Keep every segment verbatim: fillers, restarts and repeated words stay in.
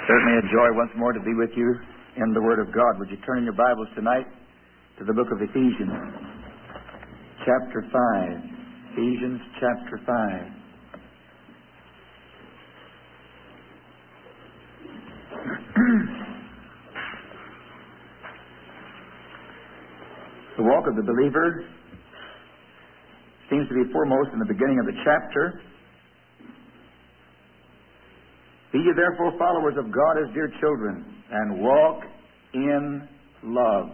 Certainly a joy once more to be with you in the Word of God. Would you turn in your Bibles tonight to the book of Ephesians, chapter five. Ephesians, chapter five. The walk of the believer seems to be foremost in the beginning of the chapter. Be ye therefore followers of God as dear children, and walk in love,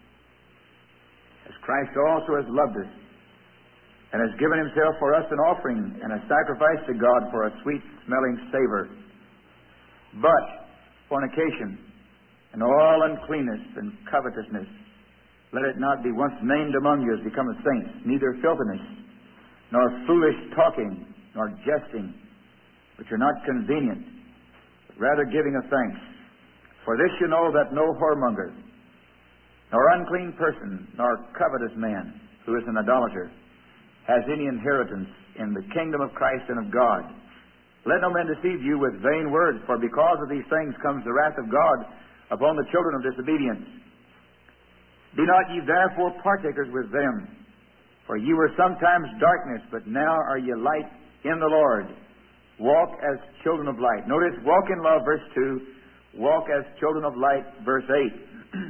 as Christ also has loved us, and has given himself for us an offering and a sacrifice to God for a sweet-smelling savor. But fornication, and all uncleanness and covetousness, let it not be once named among you as becometh saints, neither filthiness, nor foolish talking, nor jesting, which are not convenient, rather giving of thanks. For this you know that no whoremonger, nor unclean person, nor covetous man, who is an idolater, has any inheritance in the kingdom of Christ and of God. Let no man deceive you with vain words, for because of these things comes the wrath of God upon the children of disobedience. Be not ye therefore partakers with them, for ye were sometimes darkness, but now are ye light in the Lord. Walk as children of light. Notice, walk in love, verse two. Walk as children of light, verse eight.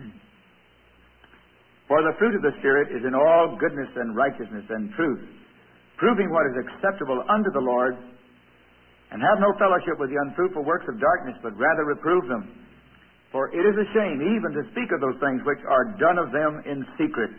For the fruit of the Spirit is in all goodness and righteousness and truth, proving what is acceptable unto the Lord, and have no fellowship with the unfruitful works of darkness, but rather reprove them. For it is a shame even to speak of those things which are done of them in secret.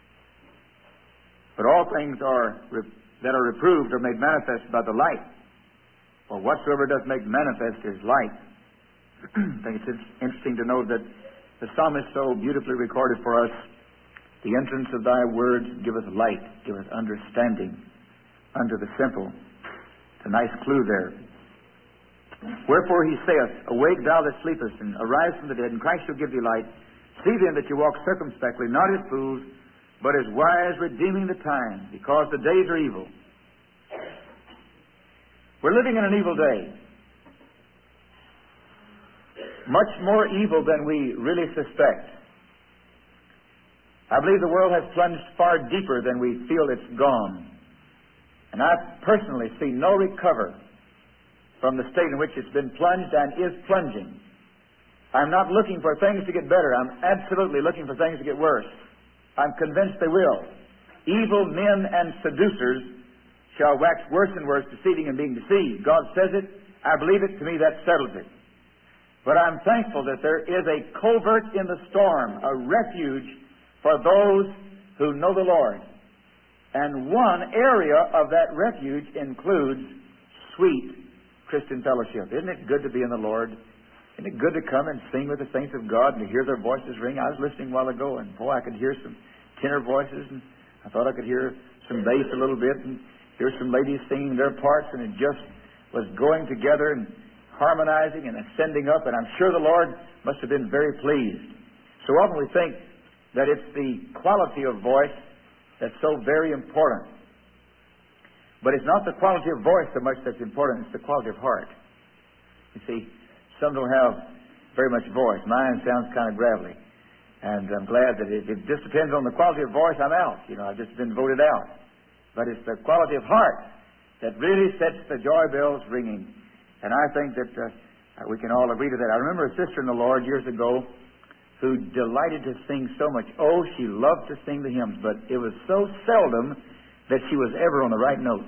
But all things are that are reproved are made manifest by the light. For whatsoever does make manifest is light. I think it's interesting to know that the psalmist so beautifully recorded for us, the entrance of thy words giveth light, giveth understanding unto the simple. It's a nice clue there. Wherefore he saith, Awake thou that sleepest, and arise from the dead, and Christ shall give thee light. See then that you walk circumspectly, not as fools, but as wise, redeeming the time, because the days are evil. We're living in an evil day. Much more evil than we really suspect. I believe the world has plunged far deeper than we feel it's gone. And I personally see no recover from the state in which it's been plunged and is plunging. I'm not looking for things to get better. I'm absolutely looking for things to get worse. I'm convinced they will. Evil men and seducers shall wax worse and worse, deceiving and being deceived. God says it. I believe it. To me, that settles it. But I'm thankful that there is a covert in the storm, a refuge for those who know the Lord. And one area of that refuge includes sweet Christian fellowship. Isn't it good to be in the Lord? Isn't it good to come and sing with the saints of God and to hear their voices ring? I was listening a while ago, and boy, I could hear some tenor voices, and I thought I could hear some bass a little bit, and here's some ladies singing their parts, and it just was going together and harmonizing and ascending up, and I'm sure the Lord must have been very pleased. So often we think that it's the quality of voice that's so very important. But it's not the quality of voice so much that's important, it's the quality of heart. You see, some don't have very much voice. Mine sounds kind of gravelly. And I'm glad that if it just depends on the quality of voice, I'm out. You know, I've just been voted out. But it's the quality of heart that really sets the joy bells ringing. And I think that uh, we can all agree to that. I remember a sister in the Lord years ago who delighted to sing so much. Oh, she loved to sing the hymns, but it was so seldom that she was ever on the right note.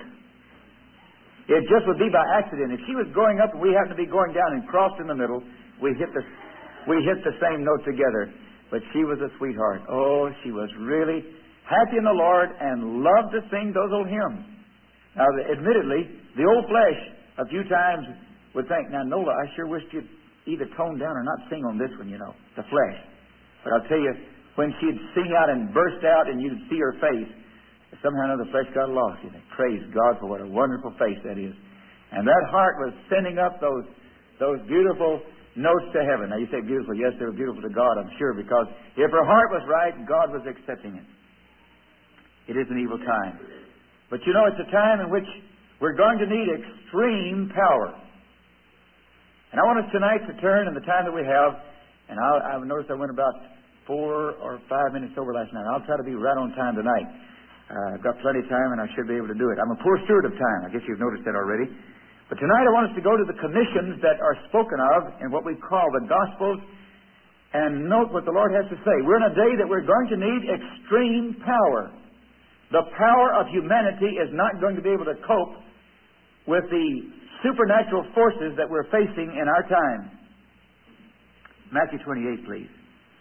It just would be by accident. If she was going up and we happened to be going down and crossed in the middle, we hit the, we hit the same note together. But she was a sweetheart. Oh, she was really happy in the Lord and loved to sing those old hymns. Now, admittedly, the old flesh a few times would think, now, Nola, I sure wish you'd either tone down or not sing on this one, you know, the flesh. But I'll tell you, when she'd sing out and burst out and you'd see her face, somehow or another the flesh got lost. You think, praise God for what a wonderful face that is. And that heart was sending up those, those beautiful notes to heaven. Now, you say beautiful. Yes, they were beautiful to God, I'm sure, because if her heart was right, God was accepting it. It is an evil time. But you know, it's a time in which we're going to need extreme power. And I want us tonight to turn in the time that we have, and I'll, I've noticed I went about four or five minutes over last night. I'll try to be right on time tonight. Uh, I've got plenty of time, and I should be able to do it. I'm a poor steward of time. I guess you've noticed that already. But tonight I want us to go to the commissions that are spoken of in what we call the Gospels, and note what the Lord has to say. We're in a day that we're going to need extreme power. The power of humanity is not going to be able to cope with the supernatural forces that we're facing in our time. Matthew twenty-eight, please.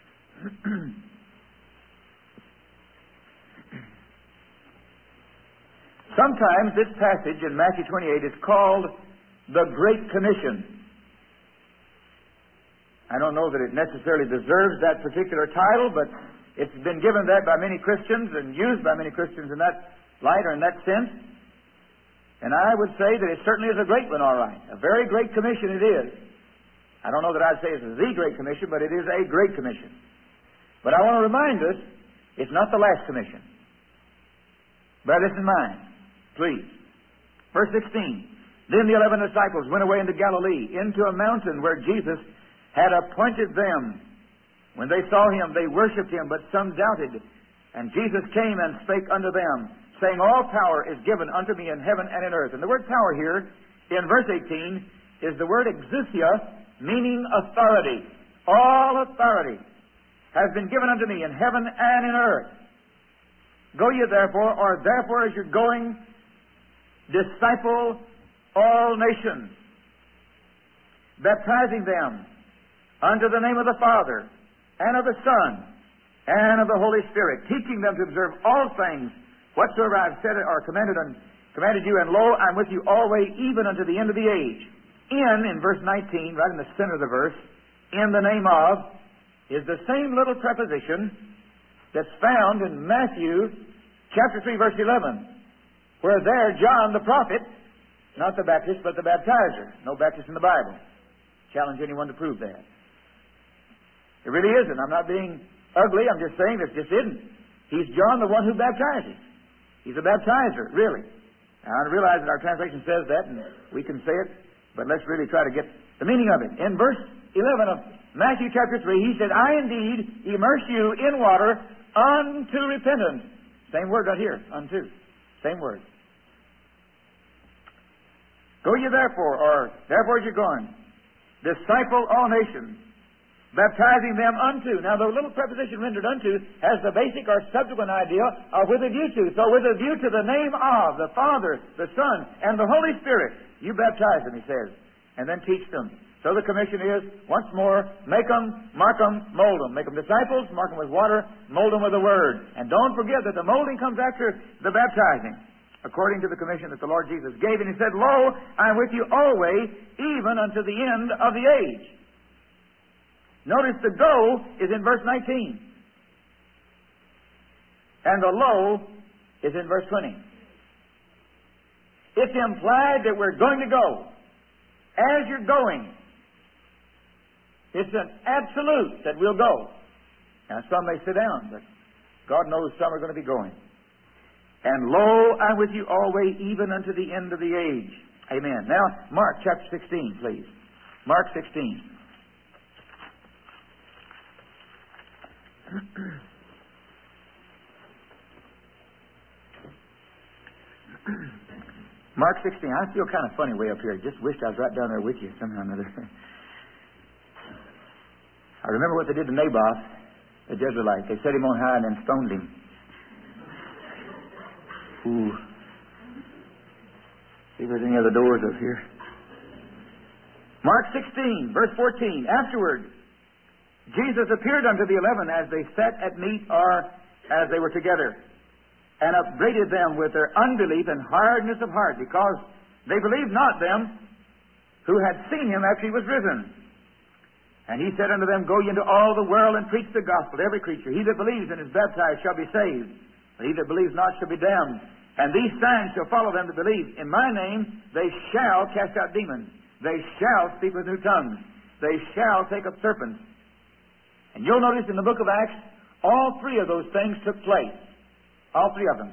Sometimes this passage in Matthew twenty-eight is called the Great Commission. I don't know that it necessarily deserves that particular title, but it's been given that by many Christians and used by many Christians in that light or in that sense. And I would say that it certainly is a great one, all right. A very great commission it is. I don't know that I'd say it's the Great Commission, but it is a great commission. But I want to remind us, it's not the last commission. Bear this in mind, please. Verse sixteen. Then the eleven disciples went away into Galilee, into a mountain where Jesus had appointed them. When they saw him, they worshipped him, but some doubted. And Jesus came and spake unto them, saying, All power is given unto me in heaven and in earth. And the word power here, in verse eighteen, is the word exousia, meaning authority. All authority has been given unto me in heaven and in earth. Go ye therefore, or therefore as you're going, disciple all nations, baptizing them unto the name of the Father, and of the Son, and of the Holy Spirit, teaching them to observe all things whatsoever I've said or commanded, and commanded you, and lo, I'm with you always, even unto the end of the age. In, in verse nineteen, right in the center of the verse, in the name of, is the same little preposition that's found in Matthew chapter three, verse eleven, where there John the prophet, not the Baptist, but the baptizer, no Baptist in the Bible. Challenge anyone to prove that. It really isn't. I'm not being ugly. I'm just saying this just isn't. He's John, the one who baptizes. He's a baptizer, really. Now, I realize that our translation says that, and we can say it, but let's really try to get the meaning of it. In verse eleven of Matthew chapter three, he said, I indeed immerse you in water unto repentance. Same word right here, unto. Same word. Go ye therefore, or therefore you're going, disciple all nations, baptizing them unto. Now, the little preposition rendered unto has the basic or subsequent idea of with a view to. So, with a view to the name of the Father, the Son, and the Holy Spirit, you baptize them, he says, and then teach them. So the commission is, once more, make them, mark them, mold them. Make them disciples, mark them with water, mold them with the Word. And don't forget that the molding comes after the baptizing, according to the commission that the Lord Jesus gave. And he said, Lo, I am with you always, even unto the end of the age. Notice the go is in verse nineteen. And the lo is in verse twenty. It's implied that we're going to go. As you're going, it's an absolute that we'll go. Now, some may sit down, but God knows some are going to be going. And lo, I'm with you always, even unto the end of the age. Amen. Now, Mark chapter sixteen, please. Mark sixteen. Mark sixteen. I feel kind of funny way up here. I just wished I was right down there with you somehow or another. I remember what they did to Naboth, the Jezreelite. They set him on high and then stoned him. Ooh. See if there's any other doors up here. Mark sixteen, verse fourteen. Afterward, Jesus appeared unto the eleven as they sat at meat or as they were together, and upbraided them with their unbelief and hardness of heart, because they believed not them who had seen him after he was risen. And he said unto them, Go ye into all the world and preach the gospel to every creature. He that believes and is baptized shall be saved, but he that believes not shall be damned. And these signs shall follow them that believe. In my name they shall cast out demons. They shall speak with new tongues. They shall take up serpents. And you'll notice in the book of Acts, all three of those things took place. All three of them.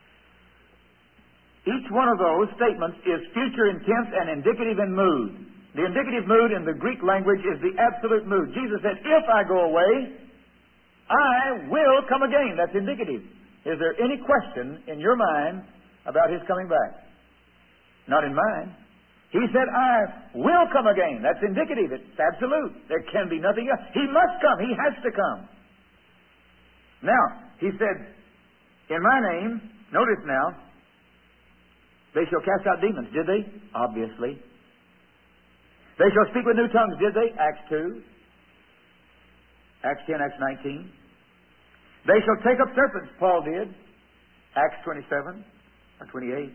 Each one of those statements is future in tense and indicative in mood. The indicative mood in the Greek language is the absolute mood. Jesus said, if I go away, I will come again. That's indicative. Is there any question in your mind about His coming back? Not in mine. He said, I will come again. That's indicative. It's absolute. There can be nothing else. He must come. He has to come. Now, He said, in my name, notice now, they shall cast out demons. Did they? Obviously. They shall speak with new tongues. Did they? Acts two. Acts ten, Acts nineteen. They shall take up serpents. Paul did. Acts twenty-seven or twenty-eight.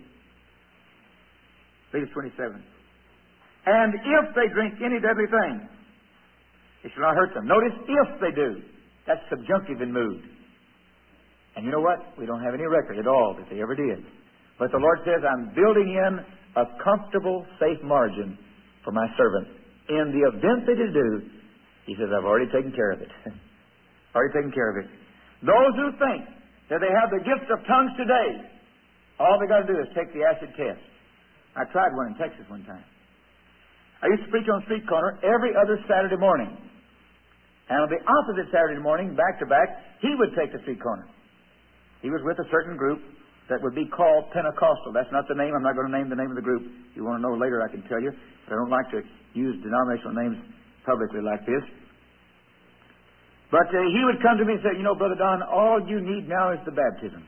I think it's twenty-seven. And if they drink any deadly thing, it shall not hurt them. Notice, if they do. That's subjunctive in mood. And you know what? We don't have any record at all that they ever did. But the Lord says, I'm building in a comfortable, safe margin for my servant. In the event they do, He says, I've already taken care of it. already taken care of it. Those who think that they have the gift of tongues today, all they got to do is take the acid test. I tried one in Texas one time. I used to preach on the street corner every other Saturday morning. And on the opposite Saturday morning, back to back, he would take the street corner. He was with a certain group that would be called Pentecostal. That's not the name. I'm not going to name the name of the group. If you want to know later, I can tell you. But I don't like to use denominational names publicly like this. But uh, he would come to me and say, you know, Brother Don, all you need now is the baptism.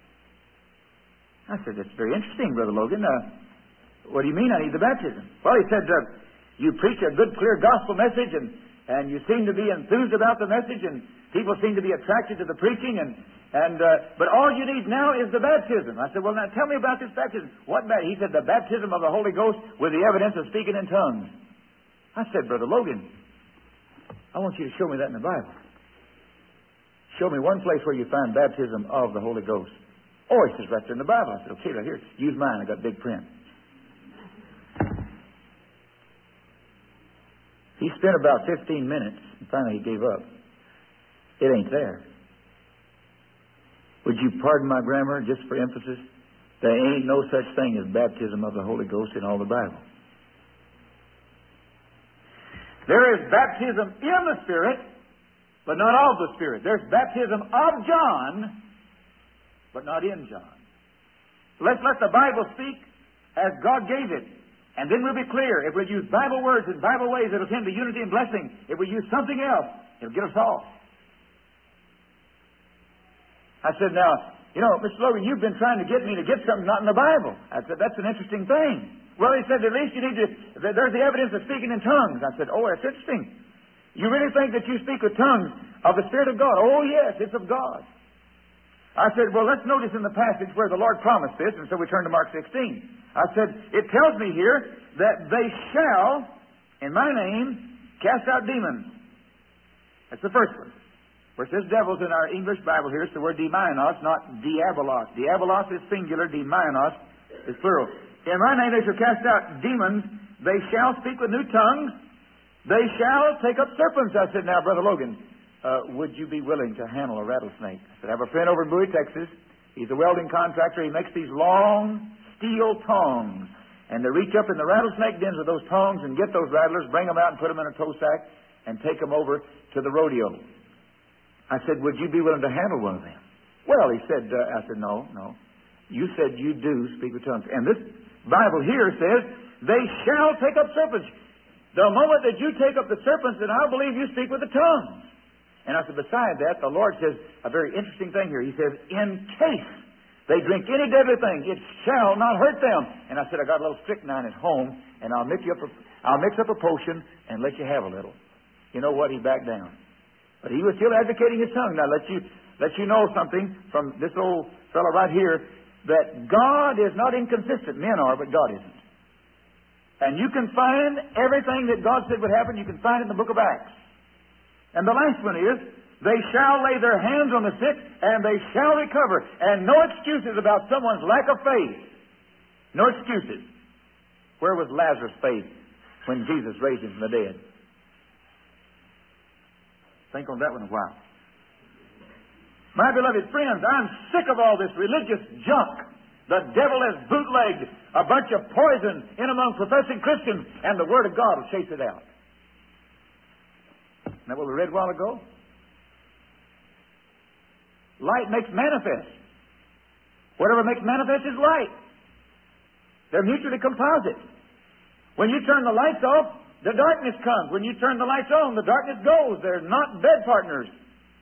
I said, that's very interesting, Brother Logan. Uh, what do you mean I need the baptism? Well, he said, uh, you preach a good, clear gospel message, and, and you seem to be enthused about the message, and people seem to be attracted to the preaching, and And uh, but all you need now is the baptism. I said, well, now tell me about this baptism. What baptism? He said, the baptism of the Holy Ghost with the evidence of speaking in tongues. I said, Brother Logan, I want you to show me that in the Bible. Show me one place where you find baptism of the Holy Ghost. Oh, he says, right there in the Bible. I said, okay, right here. Use mine. I got big print. He spent about fifteen minutes, and finally he gave up. It ain't there. Would you pardon my grammar, just for emphasis? There ain't no such thing as baptism of the Holy Ghost in all the Bible. There is baptism in the Spirit, but not of the Spirit. There's baptism of John, but not in John. Let's let the Bible speak as God gave it, and then we'll be clear. If we use Bible words in Bible ways, it'll tend to unity and blessing. If we use something else, it'll get us off. I said, now, you know, Mister Logan, you've been trying to get me to get something not in the Bible. I said, that's an interesting thing. Well, he said, at least you need to, there's the evidence of speaking in tongues. I said, oh, that's interesting. You really think that you speak with tongues of the Spirit of God? Oh, yes, it's of God. I said, well, let's notice in the passage where the Lord promised this, and so we turn to Mark sixteen. I said, it tells me here that they shall, in my name, cast out demons. That's the first one. Where it says devils in our English Bible here, it's the word demonos, not diabolos. Diabolos is singular, demonos is plural. In my name they shall cast out demons, they shall speak with new tongues, they shall take up serpents. I said, now, Brother Logan, uh, would you be willing to handle a rattlesnake? I said, I have a friend over in Bowie, Texas. He's a welding contractor. He makes these long steel tongs. And they reach up in the rattlesnake dens with those tongs and get those rattlers, bring them out and put them in a tow sack and take them over to the rodeo. I said, would you be willing to handle one of them? Well, he said, uh, I said, no, no. You said you do speak with tongues. And this Bible here says, they shall take up serpents. The moment that you take up the serpents, then I'll believe you speak with the tongues. And I said, beside that, the Lord says a very interesting thing here. He says, in case they drink any deadly thing, it shall not hurt them. And I said, I got a little strychnine at home, and I'll mix you up a, I'll mix up a potion and let you have a little. You know what? He backed down. But he was still advocating his tongue. Now, let you let you know something from this old fellow right here, that God is not inconsistent. Men are, but God isn't. And you can find everything that God said would happen, you can find it in the book of Acts. And the last one is, they shall lay their hands on the sick, and they shall recover. And no excuses about someone's lack of faith. No excuses. Where was Lazarus' faith when Jesus raised him from the dead? Think on that one a while. My beloved friends, I'm sick of all this religious junk The devil has bootlegged a bunch of poison in among professing Christians, and the Word of God will chase it out. Isn't that what we read a while ago? Light makes manifest. Whatever makes manifest is light. They're mutually composite. When you turn the lights off, the darkness comes. When you turn the lights on, the darkness goes. They're not bed partners.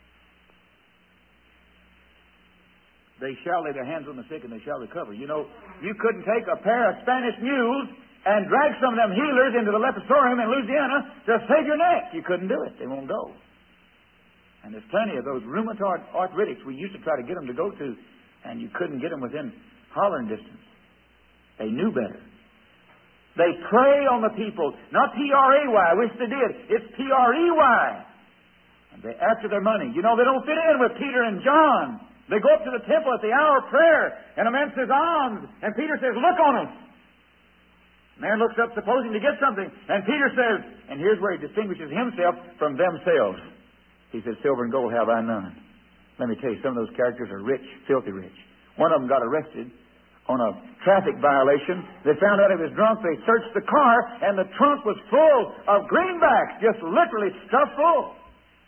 They shall lay their hands on the sick and they shall recover. You know, you couldn't take a pair of Spanish mules and drag some of them healers into the leprosarium in Louisiana to save your neck. You couldn't do it. They won't go. And there's plenty of those rheumatoid arthritis we used to try to get them to go to, and you couldn't get them within hollering distance. They knew better. They prey on the people. Not P R A Y. I wish they did. It's P R E Y. And they're after their money. You know, they don't fit in with Peter and John. They go up to the temple at the hour of prayer, and a man says, alms. And Peter says, look on us. Man looks up supposing to get something. And Peter says, and here's where he distinguishes himself from themselves. He says, silver and gold have I none. Let me tell you, some of those characters are rich, filthy rich. One of them got arrested on a traffic violation. They found out he was drunk. They searched the car, and the trunk was full of greenbacks, just literally stuffed full.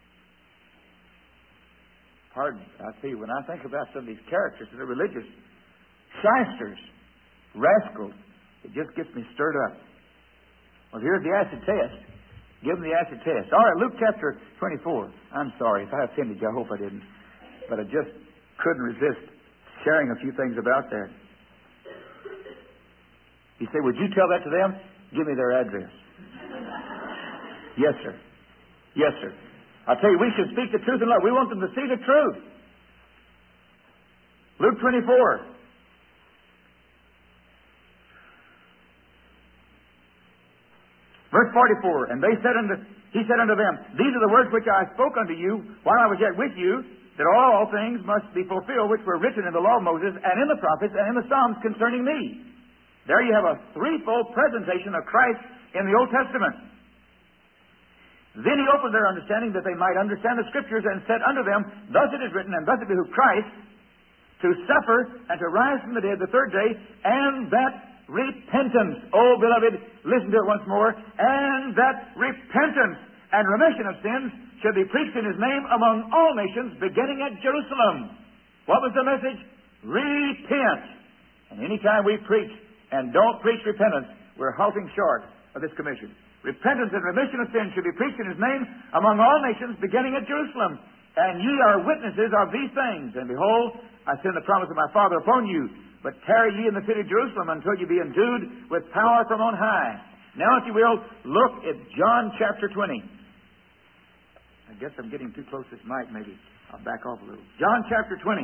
Pardon me, I tell you, when I think about some of these characters that are religious, shysters, rascals, it just gets me stirred up. Well, here's the acid test. Give them the acid test. All right, Luke chapter twenty-four. I'm sorry if I offended you. I hope I didn't. But I just couldn't resist sharing a few things about that. You say, would you tell that to them? Give me their address. Yes, sir. Yes, sir. I tell you, we should speak the truth in love. We want them to see the truth. Luke twenty-four. Verse forty-four. And they said unto, he said unto them, these are the words which I spoke unto you while I was yet with you, that all things must be fulfilled which were written in the law of Moses and in the prophets and in the Psalms concerning me. There you have a threefold presentation of Christ in the Old Testament. Then he opened their understanding that they might understand the Scriptures, and said unto them, thus it is written, and thus it behooved Christ to suffer and to rise from the dead the third day, and that repentance, oh beloved, listen to it once more, and that repentance and remission of sins should be preached in his name among all nations, beginning at Jerusalem. What was the message? Repent. And any time we preach and don't preach repentance, we're halting short of this commission. Repentance and remission of sins should be preached in his name among all nations, beginning at Jerusalem. And ye are witnesses of these things. And behold, I send the promise of my Father upon you. But tarry ye in the city of Jerusalem until ye be endued with power from on high. Now, if you will, look at John chapter twenty. I guess I'm getting too close to this mic, maybe. I'll back off a little. John chapter twenty.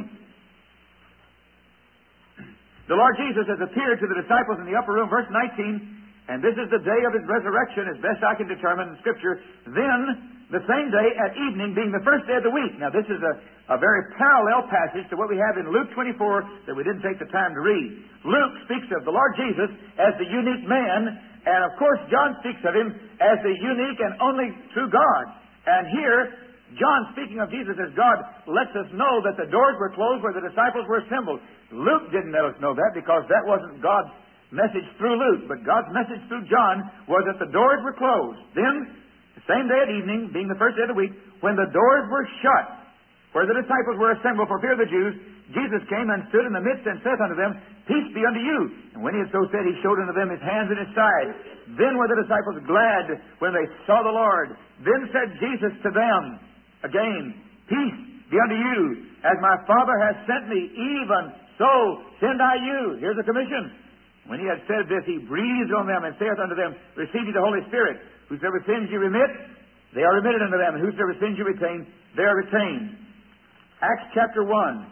The Lord Jesus has appeared to the disciples in the upper room, verse nineteen. And this is the day of his resurrection, as best I can determine in Scripture. Then, the same day at evening, being the first day of the week. Now, this is a, a very parallel passage to what we have in Luke twenty-four that we didn't take the time to read. Luke speaks of the Lord Jesus as the unique man, and of course, John speaks of him as the unique and only true God. And here, John, speaking of Jesus as God, lets us know that the doors were closed where the disciples were assembled. Luke didn't let us know that because that wasn't God's message through Luke, but God's message through John was that the doors were closed. Then, the same day at evening, being the first day of the week, when the doors were shut, where the disciples were assembled for fear of the Jews, Jesus came and stood in the midst and saith unto them, peace be unto you. And when he had so said, he showed unto them his hands and his side. Then were the disciples glad when they saw the Lord. Then said Jesus to them, again, peace be unto you. As my Father has sent me, even so send I you. Here's a commission. When he had said this, he breathed on them and saith unto them, receive ye the Holy Spirit. Whosoever sins you remit, they are remitted unto them. And whosoever sins you retain, they are retained. Acts chapter one.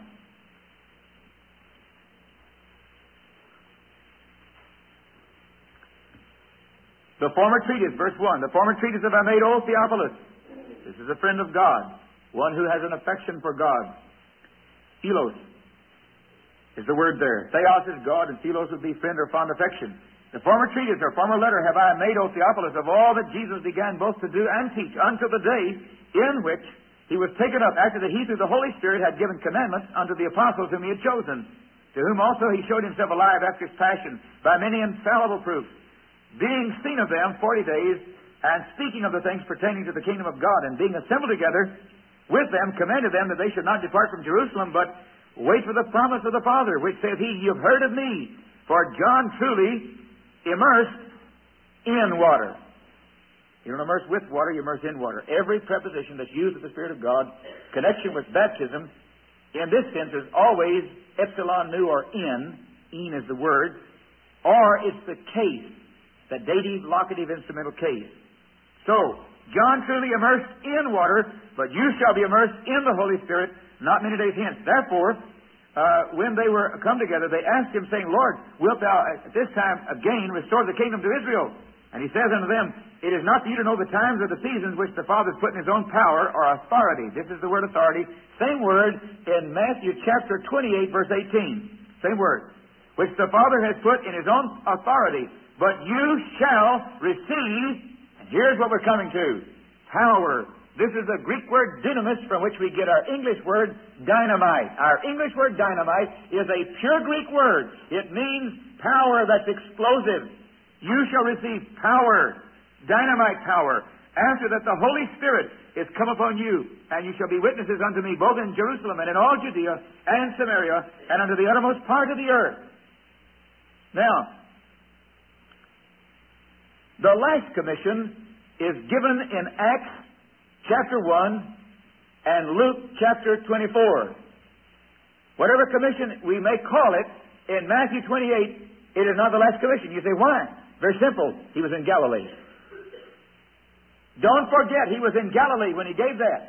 The former treatise, verse one. The former treatise that I made, O Theophilus. This is a friend of God, one who has an affection for God. Philos is the word there. Theos is God, and Philos would be friend or fond affection. The former treatise or former letter have I made, O Theophilus, of all that Jesus began both to do and teach until the day in which he was taken up, after that he through the Holy Spirit had given commandments unto the apostles whom he had chosen. to whom also he showed himself alive after his passion, by many infallible proofs, being seen of them forty days, and speaking of the things pertaining to the kingdom of God, and being assembled together with them, commanded them that they should not depart from Jerusalem, but wait for the promise of the Father, which saith he, Ye have heard of me, for John truly immersed in water. You don't immerse with water, you immerse in water. Every preposition that's used with the Spirit of God, connection with baptism, in this sense is always epsilon nu or in, in is the word, or it's the case, the dative, locative, instrumental case. So, John truly immersed in water, but you shall be immersed in the Holy Spirit not many days hence. Therefore, uh, when they were come together, they asked him, saying, Lord, wilt thou at this time again restore the kingdom to Israel? And he says unto them, It is not for you to know the times or the seasons which the Father has put in his own power or authority. This is the word authority. Same word in Matthew chapter twenty-eight, verse eighteen. Same word. Which the Father has put in his own authority. But you shall receive, and here's what we're coming to, power. This is the Greek word dynamis, from which we get our English word dynamite. Our English word dynamite is a pure Greek word. It means power that's explosive. You shall receive power, dynamite power, after that the Holy Spirit is come upon you, and you shall be witnesses unto me, both in Jerusalem and in all Judea and Samaria, and unto the uttermost part of the earth. Now, the last commission is given in Acts chapter one and Luke chapter twenty-four. Whatever commission we may call it, in Matthew twenty-eight, it is not the last commission. You say, why? Very simple. He was in Galilee. Don't forget, he was in Galilee when he gave that.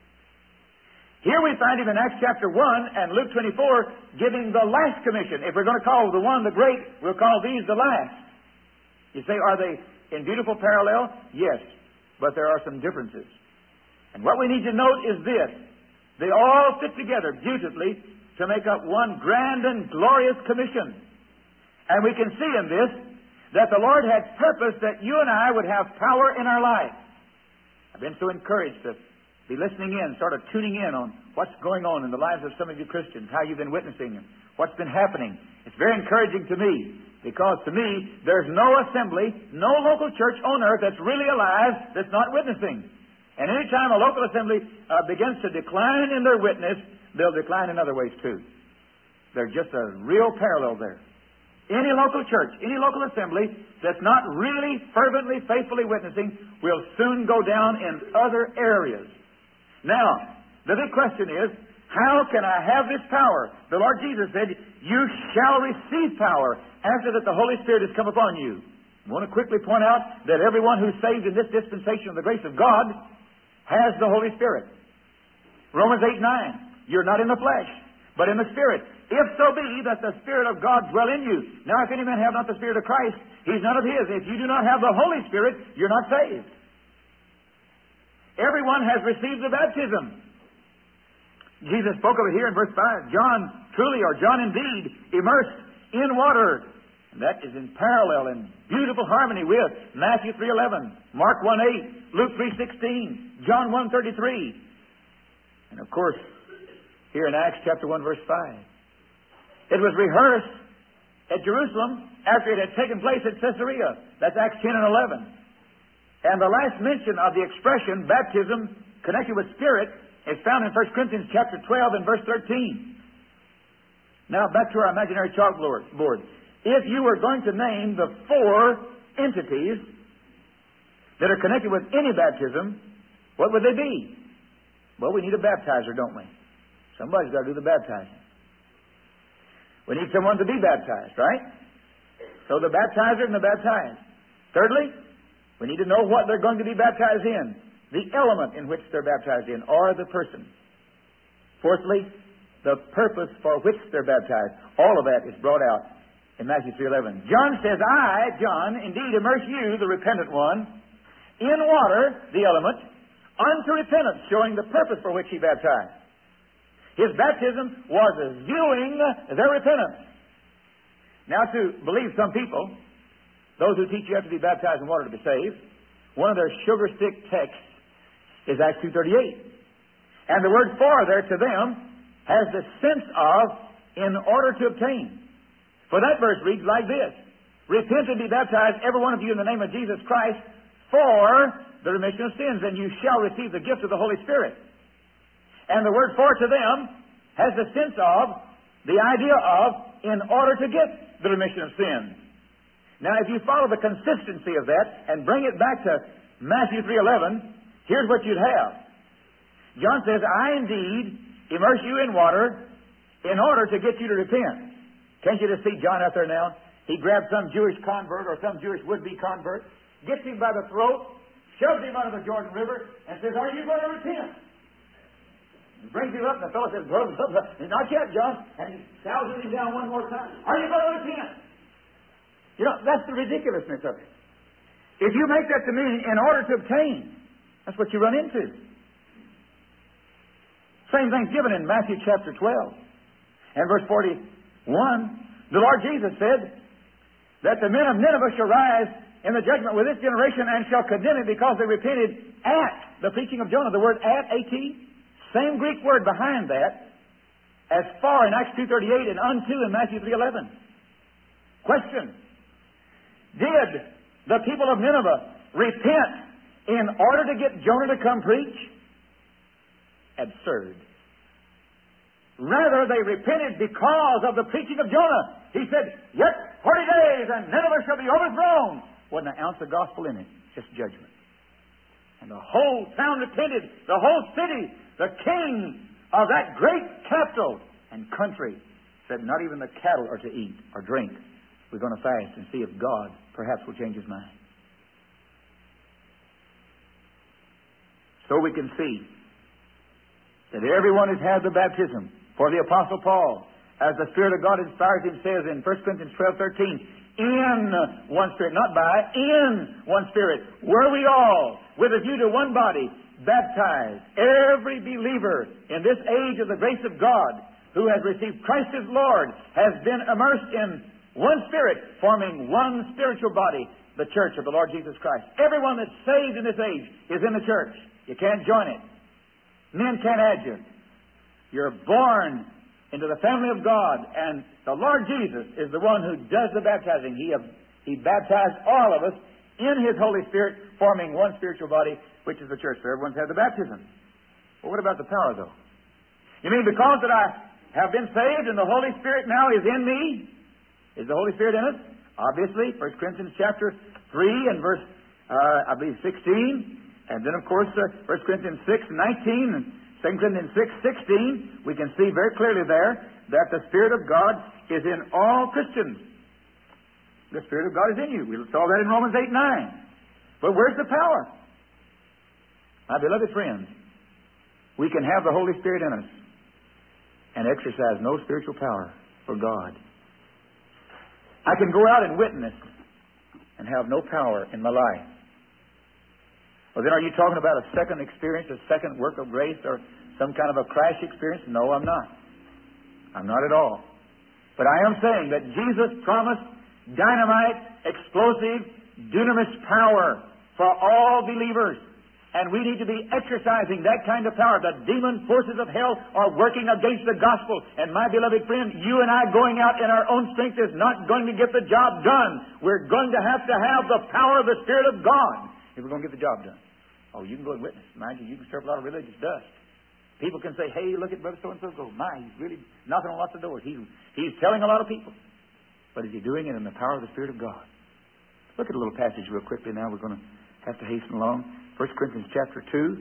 Here we find him in Acts chapter one and Luke twenty-four giving the last commission. If we're going to call the one the great, we'll call these the last. You say, are they in beautiful parallel? Yes, but there are some differences. And what we need to note is this. They all fit together beautifully to make up one grand and glorious commission. And we can see in this that the Lord had purposed that you and I would have power in our life. I've been so encouraged to be listening in, sort of tuning in on what's going on in the lives of some of you Christians, how you've been witnessing, and what's been happening. It's very encouraging to me, because to me, there's no assembly, no local church on earth that's really alive that's not witnessing. And any time a local assembly uh, begins to decline in their witness, they'll decline in other ways too. There's just a real parallel there. Any local church, any local assembly that's not really fervently, faithfully witnessing will soon go down in other areas. Now, the big question is, how can I have this power? The Lord Jesus said, you shall receive power after that the Holy Spirit has come upon you. I want to quickly point out that everyone who's saved in this dispensation of the grace of God has the Holy Spirit. Romans eight nine, you're not in the flesh, but in the Spirit. If so be that the Spirit of God dwell in you. Now, if any man have not the Spirit of Christ, he's none of his. If you do not have the Holy Spirit, you're not saved. Everyone has received the baptism. Jesus spoke of it here in verse five. John truly, or John indeed, immersed in water. And that is in parallel and beautiful harmony with Matthew three eleven, Mark one eight, Luke three sixteen, John one thirty-three. And of course, here in Acts chapter one, verse five. It was rehearsed at Jerusalem after it had taken place at Caesarea. That's Acts ten and eleven. And the last mention of the expression baptism connected with Spirit is found in First Corinthians chapter twelve and verse thirteen. Now back to our imaginary chalkboard. If you were going to name the four entities that are connected with any baptism, what would they be? Well, we need a baptizer, don't we? Somebody's got to do the baptizing. We need someone to be baptized, right? So the baptizer and the baptized. Thirdly, we need to know what they're going to be baptized in. The element in which they're baptized in, or the person. Fourthly, the purpose for which they're baptized. All of that is brought out in Matthew three eleven. John says, I, John, indeed immerse you, the repentant one, in water, the element, unto repentance, showing the purpose for which he baptized. His baptism was viewing their repentance. Now, to believe some people, those who teach you have to be baptized in water to be saved, one of their sugar stick texts is Acts two thirty-eight. And the word for there to them has the sense of in order to obtain. For that verse reads like this: Repent and be baptized, every one of you, in the name of Jesus Christ, for the remission of sins, and you shall receive the gift of the Holy Spirit. And the word for to them has the sense of, the idea of, in order to get the remission of sins. Now, if you follow the consistency of that and bring it back to Matthew three eleven, here's what you'd have. John says, I indeed immerse you in water in order to get you to repent. Can't you just see John out there now? He grabs some Jewish convert or some Jewish would-be convert, gets him by the throat, shoves him under the Jordan River, and says, are you going to repent? He brings him up, and the fellow says, blah, blah, blah. Not yet, John. And he sousers him down one more time. Are you going to repent? You know, that's the ridiculousness of it. If you make that to mean in order to obtain, that's what you run into. Same thing's given in Matthew chapter twelve. And verse forty-one, the Lord Jesus said that the men of Nineveh shall rise in the judgment with this generation and shall condemn it because they repented at the preaching of Jonah. The word at, A T, same Greek word behind that as far in Acts two thirty-eight and unto in Matthew three eleven. Question: did the people of Nineveh repent in order to get Jonah to come preach? Absurd. Rather, they repented because of the preaching of Jonah. He said, yet forty days and Nineveh shall be overthrown. Wasn't an ounce of gospel in it, just judgment. And the whole town repented, the whole city, the king of that great capital and country said, not even the cattle are to eat or drink. We're going to fast and see if God perhaps will change his mind. So we can see that everyone has had the baptism. For the Apostle Paul, as the Spirit of God inspires him, says in First Corinthians twelve thirteen, in one Spirit, not by, in one Spirit, were we all, with a view to one body, baptized. Every believer in this age of the grace of God who has received Christ as Lord has been immersed in one Spirit, forming one spiritual body, the church of the Lord Jesus Christ. Everyone that's saved in this age is in the church. You can't join it. Men can't add you. You're born into the family of God, and the Lord Jesus is the one who does the baptizing. He, he baptized all of us in His Holy Spirit, forming one spiritual body, which is the church. So everyone's had the baptism. Well, what about the power, though? You mean because that I have been saved and the Holy Spirit now is in me? Is the Holy Spirit in us? Obviously, First Corinthians chapter three and verse, uh, I believe, sixteen. And then, of course, uh, First Corinthians six, nineteen, and Second Corinthians six, sixteen, we can see very clearly there that the Spirit of God is in all Christians. The Spirit of God is in you. We saw that in Romans eight, nine. But where's the power? My beloved friends, we can have the Holy Spirit in us and exercise no spiritual power for God. I can go out and witness and have no power in my life. Well, then are you talking about a second experience, a second work of grace, or some kind of a crash experience? No, I'm not. I'm not at all. But I am saying that Jesus promised dynamite, explosive, dunamis power for all believers. And we need to be exercising that kind of power. The demon forces of hell are working against the gospel. And my beloved friend, you and I going out in our own strength is not going to get the job done. We're going to have to have the power of the Spirit of God if we're going to get the job done. Oh, you can go and witness. Mind you, you can stir up a lot of religious dust. People can say, hey, look at Brother so-and-so go. My, he's really knocking on lots of doors. He's, he's telling a lot of people. But is he doing it in the power of the Spirit of God? Look at a little passage real quickly now. We're going to have to hasten along. First Corinthians chapter two,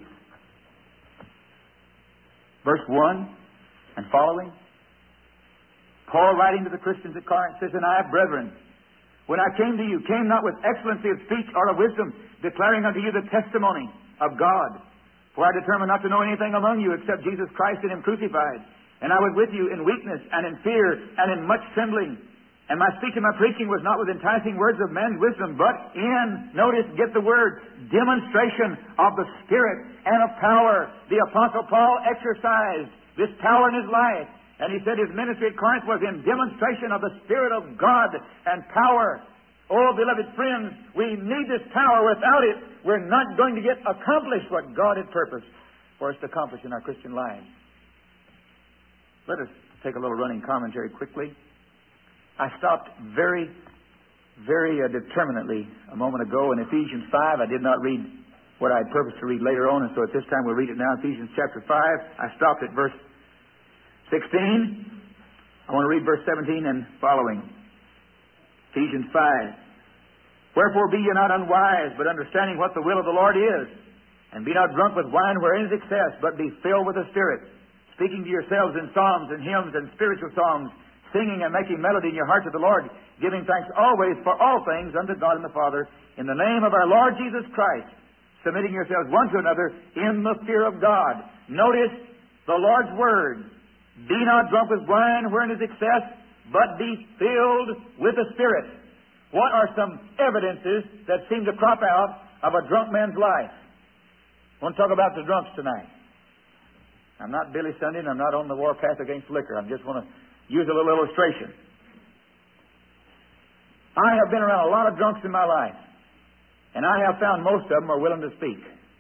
verse one and following. Paul writing to the Christians at Corinth says, and I, brethren, when I came to you, came not with excellency of speech or of wisdom, declaring unto you the testimony of God. For I determined not to know anything among you except Jesus Christ and Him crucified. And I was with you in weakness and in fear and in much trembling. And my speech and my preaching was not with enticing words of man's wisdom, but in, notice, get the word, demonstration of the Spirit and of power. The Apostle Paul exercised this power in his life. And he said his ministry at Corinth was in demonstration of the Spirit of God and power. Oh, beloved friends, we need this power. Without it, we're not going to get accomplished what God had purposed for us to accomplish in our Christian lives. Let us take a little running commentary quickly. I stopped very, very uh, determinedly a moment ago in Ephesians five. I did not read what I had purposed to read later on, and so at this time we'll read it now, Ephesians chapter five. I stopped at verse sixteen. I want to read verse seventeen and following. Ephesians five. Wherefore be ye not unwise, but understanding what the will of the Lord is. And be not drunk with wine wherein is excess, but be filled with the Spirit, speaking to yourselves in psalms and hymns and spiritual songs, singing and making melody in your heart to the Lord, giving thanks always for all things unto God and the Father, in the name of our Lord Jesus Christ, submitting yourselves one to another in the fear of God. Notice the Lord's word. Be not drunk with wine wherein is excess, but be filled with the Spirit. What are some evidences that seem to crop out of a drunk man's life? I want to talk about the drunks tonight. I'm not Billy Sunday, and I'm not on the warpath against liquor. I just want to use a little illustration. I have been around a lot of drunks in my life, and I have found most of them are willing to speak.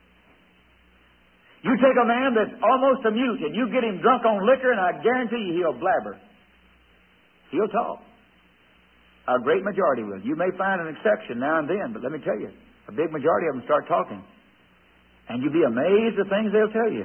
You take a man that's almost a mute, and you get him drunk on liquor, and I guarantee you he'll blabber. He'll talk. A great majority will. You may find an exception now and then, but let me tell you, a big majority of them start talking. And you'll be amazed at things they'll tell you.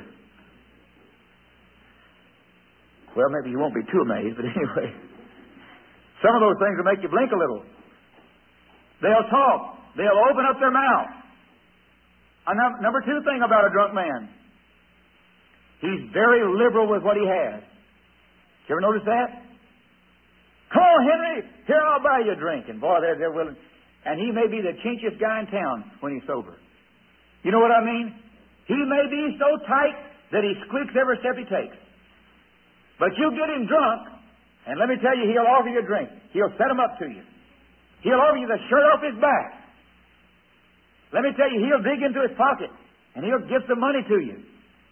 Well, maybe you won't be too amazed, but anyway. Some of those things will make you blink a little. They'll talk. They'll open up their mouth. A num- number two thing about a drunk man. He's very liberal with what he has. Did you ever notice that? Come on, Henry. Here, I'll buy you a drink. And boy, they're, they're willing. And he may be the chinkiest guy in town when he's sober. You know what I mean? He may be so tight that he squeaks every step he takes. But you get him drunk, and let me tell you, he'll offer you a drink. He'll set him up to you. He'll offer you the shirt off his back. Let me tell you, he'll dig into his pocket, and he'll give some money to you.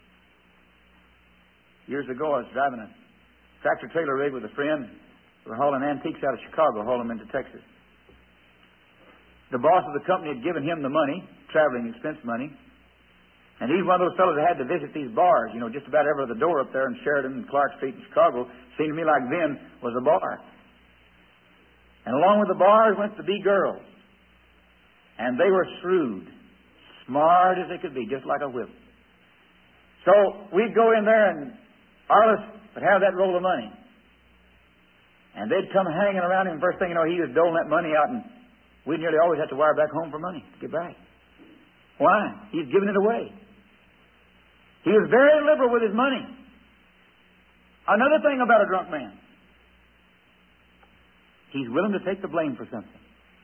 Years ago, I was driving a tractor-trailer rig with a friend. We were hauling antiques out of Chicago, hauling them into Texas. The boss of the company had given him the money, traveling expense money. And he's one of those fellows that had to visit these bars, you know, just about every other door up there in Sheridan and Clark Street in Chicago. Seemed to me like then was a bar. And along with the bars went the big girls. And they were shrewd, smart as they could be, just like a whip. So we'd go in there and Arliss would have that roll of money. And they'd come hanging around him. First thing you know, he was doling that money out, and we'd nearly always have to wire back home for money to get back. Why? He's giving it away. He was very liberal with his money. Another thing about a drunk man. He's willing to take the blame for something.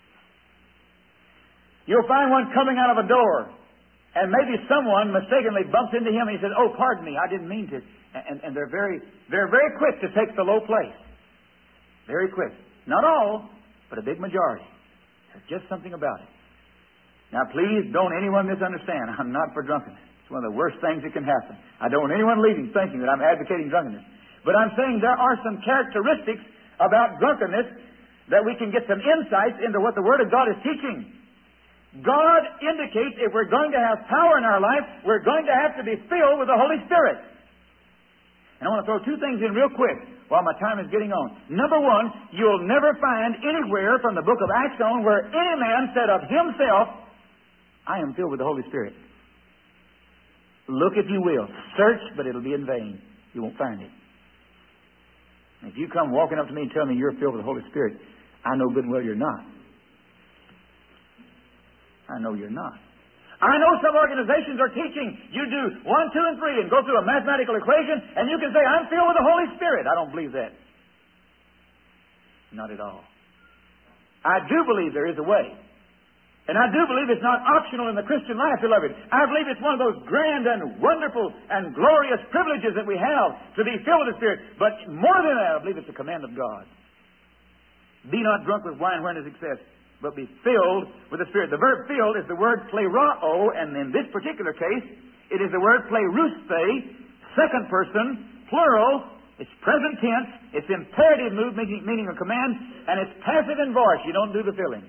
You'll find one coming out of a door, and maybe someone mistakenly bumps into him, and he says, "Oh, pardon me, I didn't mean to." And, and they're very, they're very quick to take the low place. Very quick. Not all, but a big majority. There's just something about it. Now, please don't anyone misunderstand. I'm not for drunkenness. It's one of the worst things that can happen. I don't want anyone leaving thinking that I'm advocating drunkenness. But I'm saying there are some characteristics about drunkenness that we can get some insights into what the Word of God is teaching. God indicates if we're going to have power in our life, we're going to have to be filled with the Holy Spirit. And I want to throw two things in real quick while my time is getting on. Number one, you'll never find anywhere from the book of Acts on where any man said of himself, "I am filled with the Holy Spirit." Look if you will. Search, but it'll be in vain. You won't find it. If you come walking up to me and tell me you're filled with the Holy Spirit, I know good and well you're not. I know you're not. I know some organizations are teaching you do one, two, and three and go through a mathematical equation and you can say, "I'm filled with the Holy Spirit." I don't believe that. Not at all. I do believe there is a way. And I do believe it's not optional in the Christian life, beloved. I believe it's one of those grand and wonderful and glorious privileges that we have to be filled with the Spirit. But more than that, I believe it's a command of God. Be not drunk with wine wherein is excess, but be filled with the Spirit. The verb filled is the word plerao, and in this particular case, it is the word pleruste, second person, plural. It's present tense. It's imperative mood, meaning, meaning a command, and it's passive in voice. You don't do the filling.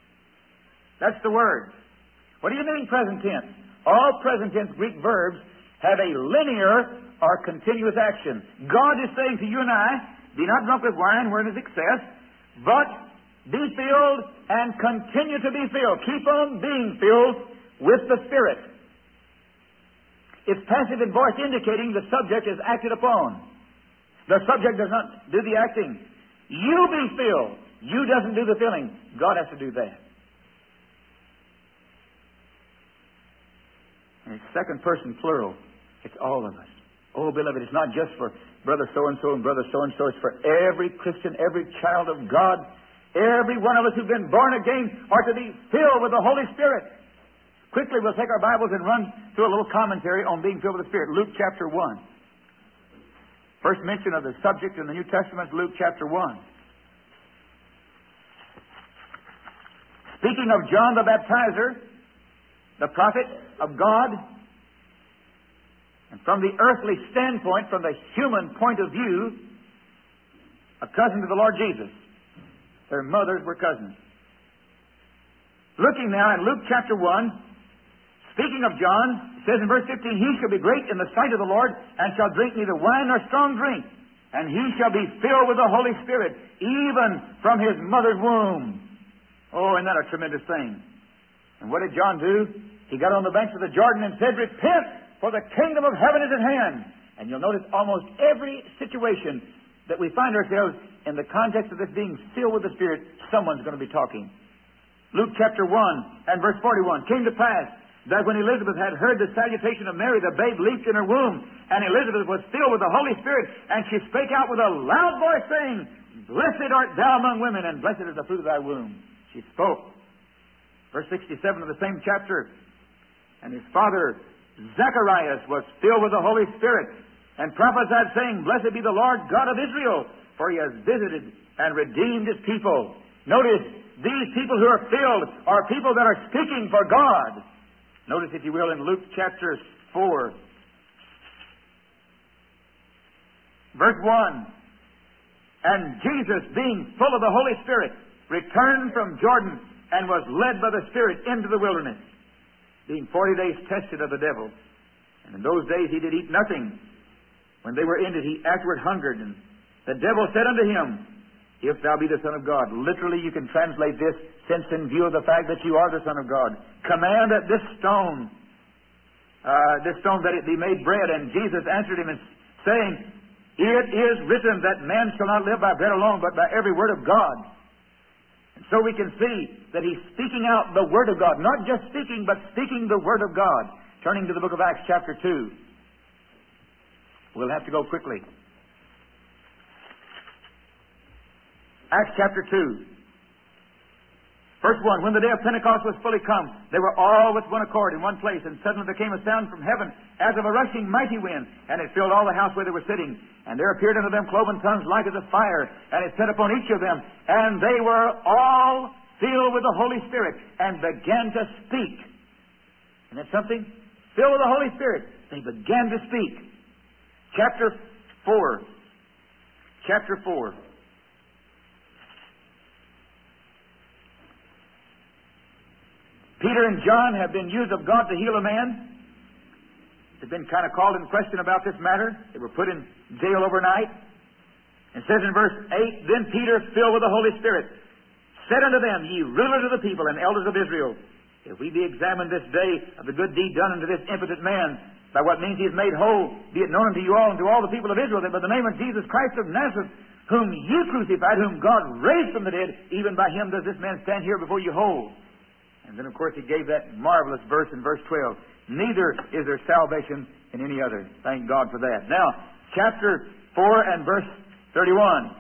That's the word. What do you mean present tense? All present tense Greek verbs have a linear or continuous action. God is saying to you and I, be not drunk with wine wherein is excess, but be filled and continue to be filled. Keep on being filled with the Spirit. It's passive in voice, indicating the subject is acted upon. The subject does not do the acting. You be filled. You doesn't do the filling. God has to do that. And it's second person plural. It's all of us. Oh, beloved, it's not just for brother so-and-so and brother so-and-so. It's for every Christian, every child of God. Every one of us who've been born again are to be filled with the Holy Spirit. Quickly, we'll take our Bibles and run through a little commentary on being filled with the Spirit. Luke chapter one. First mention of the subject in the New Testament, Luke chapter one. Speaking of John the Baptizer, the prophet of God, and from the earthly standpoint, from the human point of view, a cousin to the Lord Jesus. Their mothers were cousins. Looking now at Luke chapter one, speaking of John, it says in verse fifteen, he shall be great in the sight of the Lord, and shall drink neither wine nor strong drink. And he shall be filled with the Holy Spirit, even from his mother's womb. Oh, isn't that a tremendous thing? And what did John do? He got on the banks of the Jordan and said, repent, for the kingdom of heaven is at hand. And you'll notice almost every situation that we find ourselves in the context of this being filled with the Spirit, someone's going to be talking. Luke chapter one and verse forty-one, came to pass that when Elizabeth had heard the salutation of Mary, the babe leaped in her womb, and Elizabeth was filled with the Holy Spirit, and she spake out with a loud voice, saying, blessed art thou among women, and blessed is the fruit of thy womb. She spoke. Verse sixty-seven of the same chapter, and his father Zacharias was filled with the Holy Spirit, and prophesied, saying, blessed be the Lord God of Israel, for he has visited and redeemed his people. Notice, these people who are filled are people that are speaking for God. Notice, if you will, in Luke chapter four, verse one, and Jesus, being full of the Holy Spirit, returned from Jordan, and was led by the Spirit into the wilderness, being forty days tested of the devil. And in those days he did eat nothing. When they were ended, he afterward hungered. And the devil said unto him, if thou be the Son of God. Literally, you can translate this, since in view of the fact that you are the Son of God, command that this stone, uh, this stone that it be made bread. And Jesus answered him, and saying, it is written that man shall not live by bread alone, but by every word of God. And so we can see that he's speaking out the Word of God. Not just speaking, but speaking the Word of God. Turning to the book of Acts chapter two. We'll have to go quickly. Acts chapter two. Verse one, when the day of Pentecost was fully come, they were all with one accord in one place, and suddenly there came a sound from heaven as of a rushing mighty wind, and it filled all the house where they were sitting. And there appeared unto them cloven tongues like as of fire, and it set upon each of them, and they were all filled with the Holy Spirit, and began to speak. Isn't that something? Filled with the Holy Spirit, they began to speak. Chapter four. Chapter four. Peter and John have been used of God to heal a man. They've been kind of called in question about this matter. They were put in jail overnight. It says in verse eight, then Peter, filled with the Holy Spirit, said unto them, ye rulers of the people and elders of Israel, if we be examined this day of the good deed done unto this impotent man, by what means he is made whole, be it known unto you all and to all the people of Israel, that by the name of Jesus Christ of Nazareth, whom you crucified, whom God raised from the dead, even by him does this man stand here before you whole. And then, of course, he gave that marvelous verse in verse twelve. Neither is there salvation in any other. Thank God for that. Now, chapter four and verse thirty-one.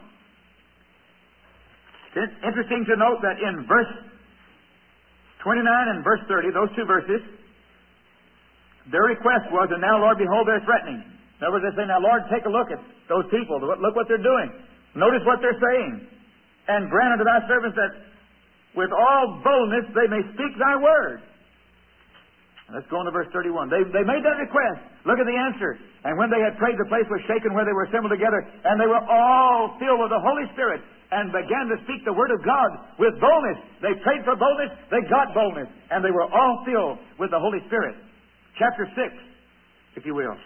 It's interesting to note that in verse twenty-nine and verse thirty, those two verses, their request was, and now, Lord, behold, they're threatening. In other words, they say, now, Lord, take a look at those people. Look what they're doing. Notice what they're saying. And grant unto thy servants that with all boldness they may speak thy word. Let's go on to verse thirty-one. They, they made that request. Look at the answer. And when they had prayed, the place was shaken where they were assembled together, and they were all filled with the Holy Spirit, and began to speak the word of God with boldness. They prayed for boldness, they got boldness, and they were all filled with the Holy Spirit. Chapter six. if you will.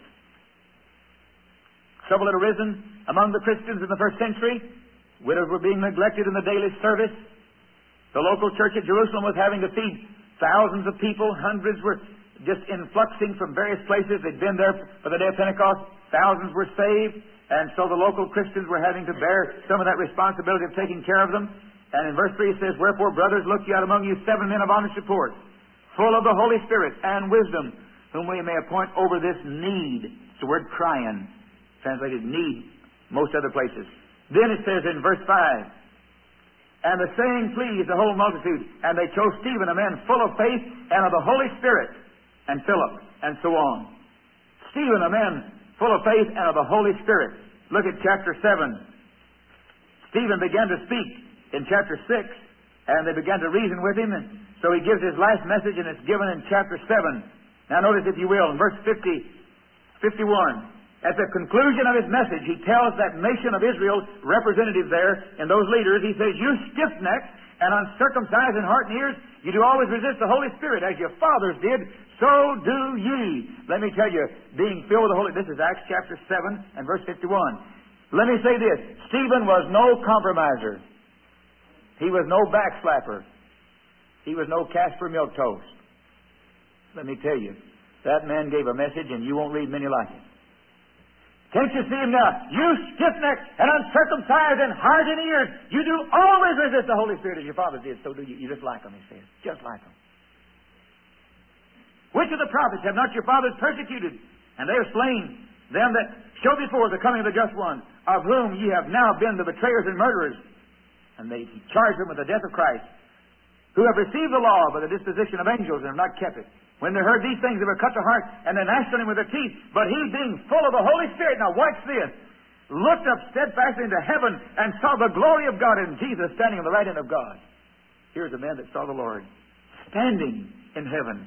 Trouble had arisen among the Christians in the first century. Widows were being neglected in the daily service. The local church at Jerusalem was having to feed thousands of people. Hundreds were just influxing from various places. They'd been there for the day of Pentecost. Thousands were saved. And so the local Christians were having to bear some of that responsibility of taking care of them. And in verse three it says, "Wherefore, brothers, look ye out among you seven men of honest report, full of the Holy Spirit and wisdom, whom we may appoint over this need." It's the word crying, translated need, most other places. Then it says in verse five, "And the saying pleased the whole multitude, and they chose Stephen, a man full of faith and of the Holy Spirit, and Philip," and so on. Stephen, a man full of faith and of the Holy Spirit. Look at chapter seven. Stephen began to speak in chapter six, and they began to reason with him, and so he gives his last message, and it's given in chapter seven. Now notice, if you will, in verse fifty, fifty-one, at the conclusion of his message, he tells that nation of Israel, representative there, and those leaders, he says, "You stiff-necked and uncircumcised in heart and ears, you do always resist the Holy Spirit, as your fathers did, so do ye." Let me tell you, being filled with the Holy... This is Acts chapter seven and verse fifty-one. Let me say this. Stephen was no compromiser. He was no backslapper. He was no Casper milk toast. Let me tell you, that man gave a message, and you won't read many like it. Can't you see him now? "You stiff-necked and uncircumcised in heart and ears, you do always resist the Holy Spirit as your fathers did, so do you." You just like them, he says. Just like them. "Which of the prophets have not your fathers persecuted? And they have slain them that showed before the coming of the just one, of whom ye have now been the betrayers and murderers." And they charged them with the death of Christ, "who have received the law by the disposition of angels and have not kept it. When they heard these things, they were cut to heart, and they gnashed on him with their teeth. But he, being full of the Holy Spirit," now watch this, "looked up steadfastly into heaven and saw the glory of God and Jesus standing on the right hand of God." Here's a man that saw the Lord standing in heaven,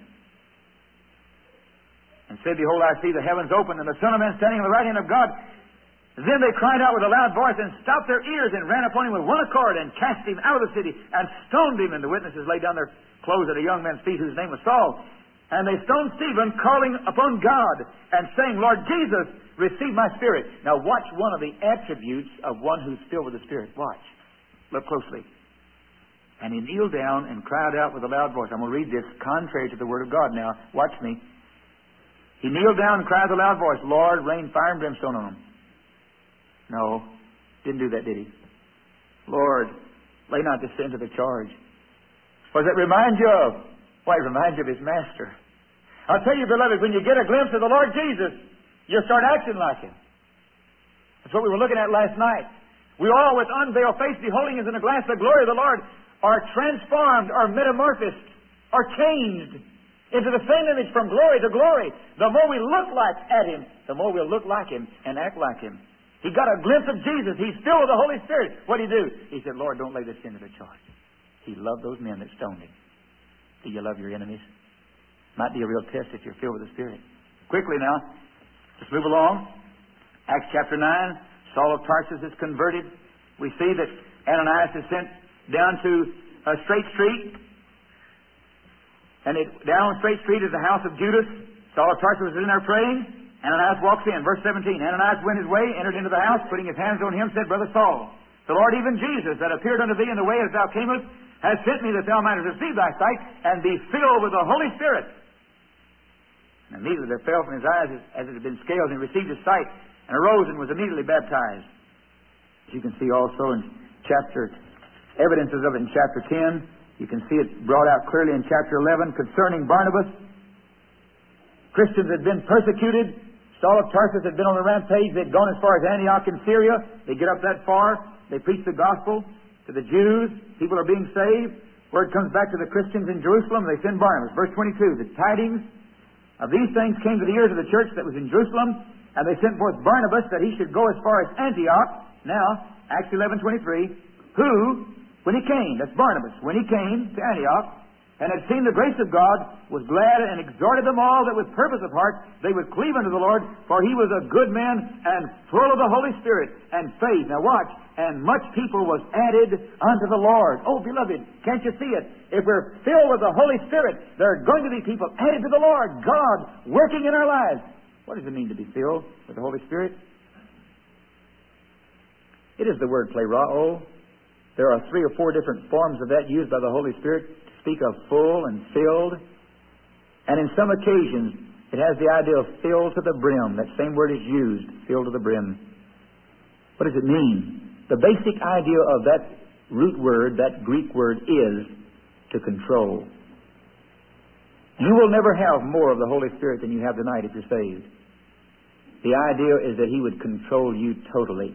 and said, "Behold, I see the heavens open, and the Son of Man standing on the right hand of God." Then they cried out with a loud voice, and stopped their ears, and ran upon him with one accord, and cast him out of the city, and stoned him. And the witnesses laid down their clothes at a young man's feet, whose name was Saul. And they stoned Stephen, calling upon God, and saying, "Lord Jesus, receive my spirit." Now watch one of the attributes of one who's filled with the Spirit. Watch. Look closely. "And he kneeled down and cried out with a loud voice." I'm going to read this contrary to the Word of God now. Watch me. "He kneeled down and cried with a loud voice, Lord, rain fire and brimstone on them." No, didn't do that, did he? "Lord, lay not this sin to the charge." What does that remind you of? Why, it reminds you of his master. I'll tell you, beloved, when you get a glimpse of the Lord Jesus, you'll start acting like him. That's what we were looking at last night. We all, with unveiled face, beholding as in a glass the glory of the Lord, are transformed, are metamorphosed, are changed into the same image from glory to glory. The more we look like at him, the more we'll look like him and act like him. He got a glimpse of Jesus. He's filled with the Holy Spirit. What did he do? He said, "Lord, don't lay this sin to the charge." He loved those men that stoned him. Do you love your enemies? Might be a real test if you're filled with the Spirit. Quickly now, let's move along. Acts chapter nine. Saul of Tarsus is converted. We see that Ananias is sent down to a Straight Street. And it, down Straight Street is the house of Judas. Saul of Tarsus is in there praying. Ananias walks in. Verse seventeen. "Ananias went his way, entered into the house, putting his hands on him, said, Brother Saul, the Lord, even Jesus, that appeared unto thee in the way as thou camest, has sent me that thou mightest receive thy sight, and be filled with the Holy Spirit." And immediately there fell from his eyes as, as it had been scales, and he received his sight, and arose and was immediately baptized. As you can see also in chapter, evidences of it in chapter ten. You can see it brought out clearly in chapter eleven concerning Barnabas. Christians had been persecuted. Saul of Tarsus had been on the rampage. They'd gone as far as Antioch in Syria. They get up that far. They preach the gospel to the Jews. People are being saved. Word comes back to the Christians in Jerusalem. They send Barnabas. Verse twenty-two. "The tidings of these things came to the ears of the church that was in Jerusalem, and they sent forth Barnabas that he should go as far as Antioch." Now, Acts eleven twenty-three. "Who, when he came," that's Barnabas, "when he came to Antioch, and had seen the grace of God, was glad and exhorted them all that with purpose of heart they would cleave unto the Lord, for he was a good man and full of the Holy Spirit and faith." Now watch. "And much people was added unto the Lord." Oh, beloved, can't you see it? If we're filled with the Holy Spirit, there are going to be people added to the Lord. God working in our lives. What does it mean to be filled with the Holy Spirit? It is the word plerao. There are three or four different forms of that used by the Holy Spirit to speak of full and filled. And in some occasions, it has the idea of filled to the brim. That same word is used, filled to the brim. What does it mean? The basic idea of that root word, that Greek word, is to control. You will never have more of the Holy Spirit than you have tonight if you're saved. The idea is that He would control you totally.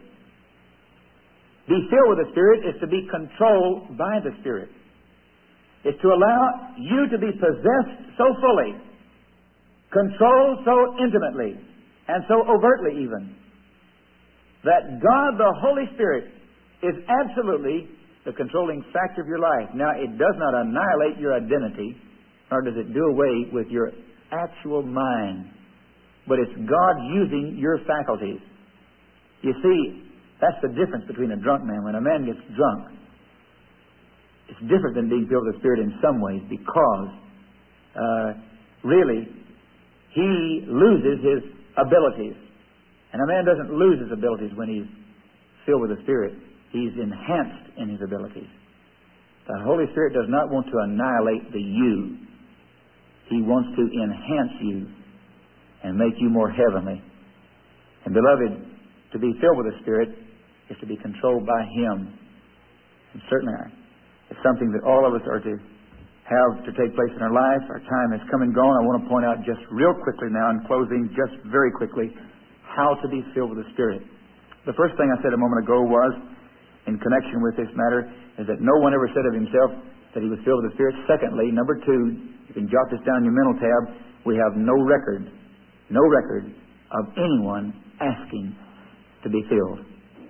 Be filled with the Spirit is to be controlled by the Spirit. It's to allow you to be possessed so fully, controlled so intimately, and so overtly even, that God the Holy Spirit is absolutely the controlling factor of your life. Now, it does not annihilate your identity, nor does it do away with your actual mind, but it's God using your faculties. You see, that's the difference between a drunk man. When a man gets drunk, it's different than being filled with the Spirit in some ways, because uh, really he loses his abilities. And a man doesn't lose his abilities when he's filled with the Spirit. He's enhanced in his abilities. The Holy Spirit does not want to annihilate the you. He wants to enhance you and make you more heavenly. And beloved, to be filled with the Spirit is to be controlled by Him. And certainly it's something that all of us are to have to take place in our life. Our time has come and gone. I want to point out just real quickly now, in closing, just very quickly, how to be filled with the Spirit. The first thing I said a moment ago was, in connection with this matter, is that no one ever said of himself that he was filled with the Spirit. Secondly, number two, you can jot this down in your mental tab, we have no record, no record of anyone asking to be filled.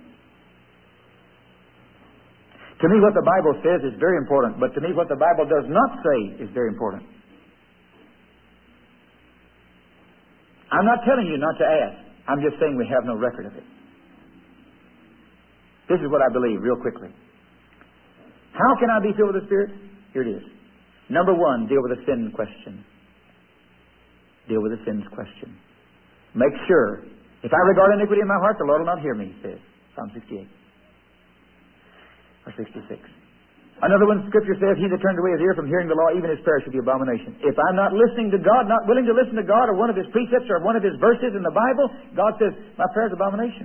To me, what the Bible says is very important, but to me, what the Bible does not say is very important. I'm not telling you not to ask. I'm just saying we have no record of it. This is what I believe, real quickly. How can I be filled with the Spirit? Here it is. Number one, deal with the sin question. Deal with the sins question. Make sure, if I regard iniquity in my heart, the Lord will not hear me, he says. Psalm sixty-eight. Or sixty-six. Another one, Scripture says, he that turns away his ear from hearing the law, even his prayer should be abomination. If I'm not listening to God, not willing to listen to God or one of His precepts or one of His verses in the Bible, God says, my prayer is abomination.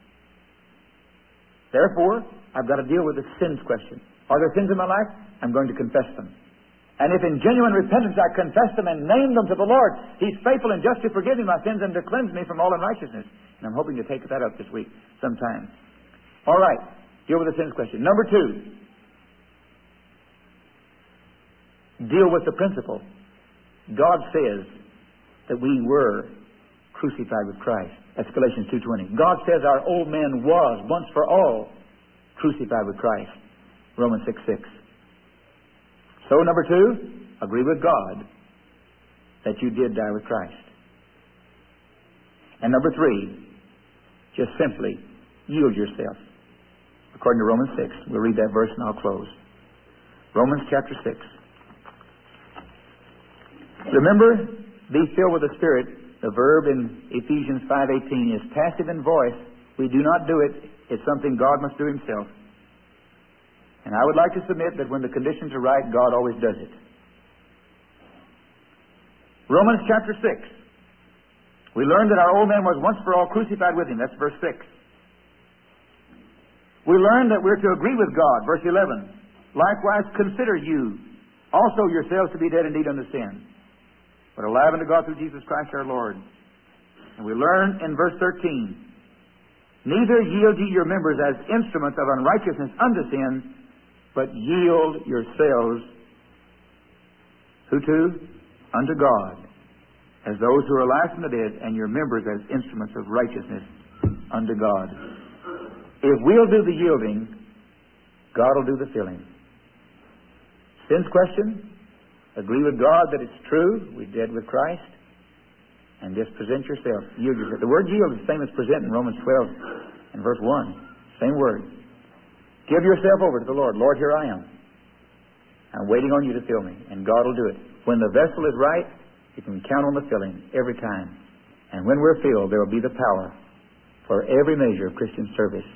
Therefore, I've got to deal with the sins question. Are there sins in my life? I'm going to confess them. And if in genuine repentance I confess them and name them to the Lord, He's faithful and just to forgive me my sins and to cleanse me from all unrighteousness. And I'm hoping to take that up this week sometime. All right. Deal with the sins question. Number two, deal with the principle. God says that we were crucified with Christ. That's Galatians two twenty. God says our old man was, once for all, crucified with Christ. Romans six six. So, number two, agree with God that you did die with Christ. And number three, just simply yield yourself. According to Romans six. We'll read that verse and I'll close. Romans chapter six. Remember, be filled with the Spirit. The verb in Ephesians five eighteen is passive in voice. We do not do it. It's something God must do Himself. And I would like to submit that when the conditions are right, God always does it. Romans chapter six. We learned that our old man was once for all crucified with Him. That's verse six. We learn that we're to agree with God. Verse eleven. Likewise, consider you also yourselves to be dead indeed unto sin, but alive unto God through Jesus Christ our Lord. And we learn in verse thirteen, neither yield ye your members as instruments of unrighteousness unto sin, but yield yourselves, who to? Unto God, as those who are alive from the dead, and your members as instruments of righteousness unto God. If we'll do the yielding, God will do the filling. Sins question, agree with God that it's true, we're dead with Christ, and just present yourself. Yield yourself. The word yield is the same as present in Romans twelve and verse one. Same word. Give yourself over to the Lord. Lord, here I am. I'm waiting on you to fill me, and God will do it. When the vessel is right, you can count on the filling every time. And when we're filled, there will be the power for every measure of Christian service.